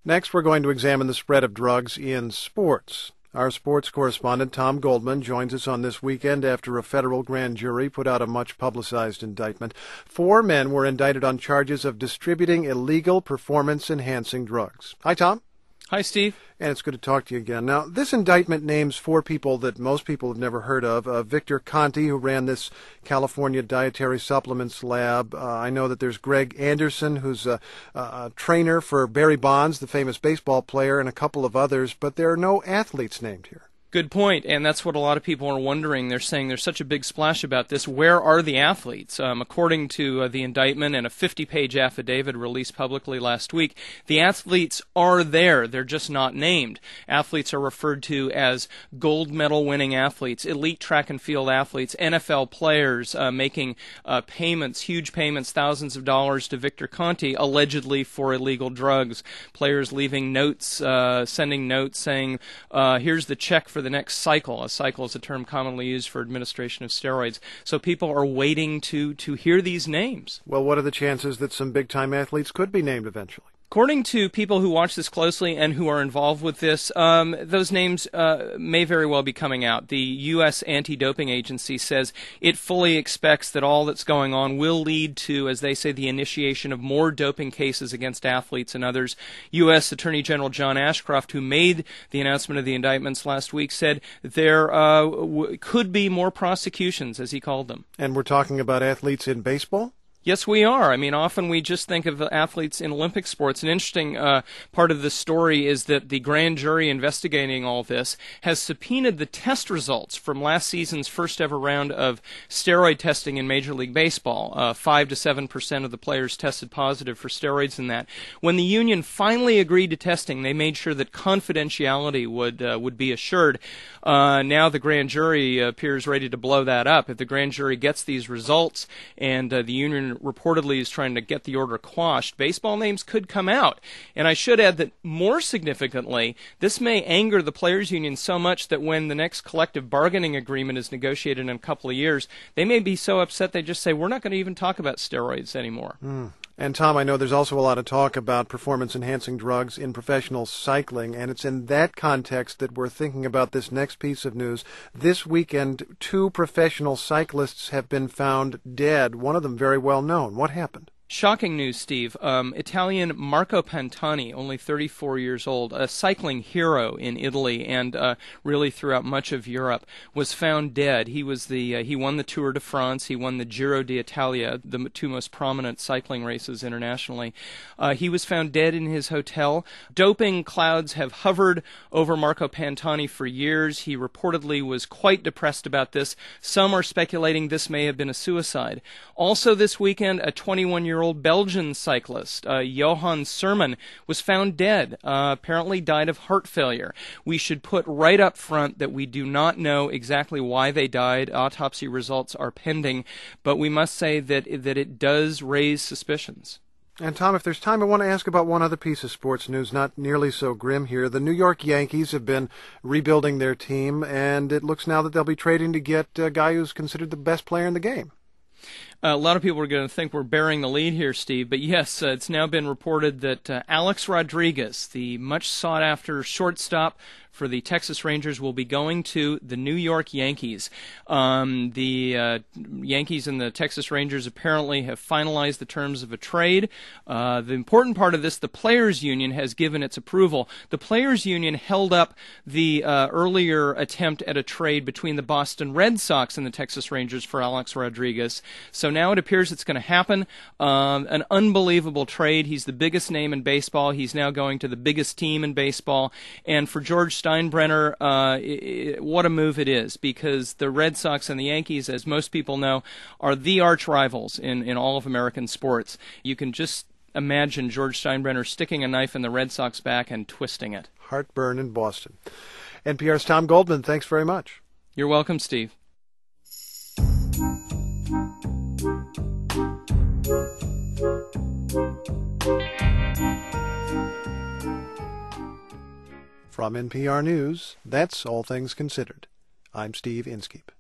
Next, we're going to examine the spread of drugs in sports. Our sports correspondent, Tom Goldman, joins us on this weekend after a federal grand jury put out a much-publicized indictment. 4 men were indicted on charges of distributing illegal performance-enhancing drugs. Hi, Tom. Hi, Steve. And it's good to talk to you again. Now, this indictment names 4 people that most people have never heard of. Victor Conte, who ran this California dietary supplements lab. I know that there's Greg Anderson, who's a trainer for Barry Bonds, the famous baseball player, and a couple of others, but there are no athletes named here. Good point, and that's what a lot of people are wondering. They're saying there's such a big splash about this. Where are the athletes? According to the indictment and a 50-page affidavit released publicly last week, the athletes are there. They're just not named. Athletes are referred to as gold medal-winning athletes, elite track and field athletes, NFL players making payments, huge payments, thousands of dollars to Victor Conte, allegedly for illegal drugs. Players leaving notes, sending notes saying, here's the check for the next cycle. A cycle is a term commonly used for administration of steroids. So people are waiting to hear these names. Well, what are the chances that some big-time athletes could be named eventually? According to people who watch this closely and who are involved with this, those names may very well be coming out. The U.S. Anti-Doping Agency says it fully expects that all that's going on will lead to, as they say, the initiation of more doping cases against athletes and others. U.S. Attorney General John Ashcroft, who made the announcement of the indictments last week, said there could be more prosecutions, as he called them. And we're talking about athletes in baseball? Yes, we are. I mean, often we just think of athletes in Olympic sports. An interesting part of the story is that the grand jury investigating all this has subpoenaed the test results from last season's first ever round of steroid testing in Major League Baseball. 5 to 7% of the players tested positive for steroids in that. When the union finally agreed to testing, they made sure that confidentiality would be assured. Now the grand jury appears ready to blow that up. If the grand jury gets these results and the union reportedly is trying to get the order quashed, baseball names could come out. And I should add that more significantly, this may anger the players' union so much that when the next collective bargaining agreement is negotiated in a couple of years, they may be so upset they just say, we're not going to even talk about steroids anymore. And Tom, I know there's also a lot of talk about performance-enhancing drugs in professional cycling, and it's in that context that we're thinking about this next piece of news. This weekend, 2 professional cyclists have been found dead, one of them very well known. What happened? Shocking news, Steve. Italian Marco Pantani, only 34 years old, a cycling hero in Italy and really throughout much of Europe, was found dead. He won the Tour de France, he won the Giro d'Italia, the 2 most prominent cycling races internationally. He was found dead in his hotel. Doping clouds have hovered over Marco Pantani for years. He reportedly was quite depressed about this. Some are speculating this may have been a suicide. Also this weekend, a 21-year-old Belgian cyclist, Johan Surman, was found dead, apparently died of heart failure. We should put right up front that we do not know exactly why they died. Autopsy results are pending, but we must say that it does raise suspicions. And Tom, if there's time, I want to ask about one other piece of sports news, not nearly so grim here. The New York Yankees have been rebuilding their team, and it looks now that they'll be trading to get a guy who's considered the best player in the game. A lot of people are going to think we're bearing the lead here, Steve, but yes, it's now been reported that Alex Rodriguez, the much sought-after shortstop for the Texas Rangers, will be going to the New York Yankees. The Yankees and the Texas Rangers apparently have finalized the terms of a trade. The important part of this, the Players Union has given its approval. The Players Union held up the earlier attempt at a trade between the Boston Red Sox and the Texas Rangers for Alex Rodriguez. So now it appears it's going to happen. An unbelievable trade. He's the biggest name in baseball. He's now going to the biggest team in baseball. And for George Steinbrenner, what a move it is, because the Red Sox and the Yankees, as most people know, are the arch rivals in all of American sports. You can just imagine George Steinbrenner sticking a knife in the Red Sox back and twisting it. Heartburn in Boston. NPR's Tom Goldman, thanks very much. You're welcome, Steve. From NPR News, that's All Things Considered. I'm Steve Inskeep.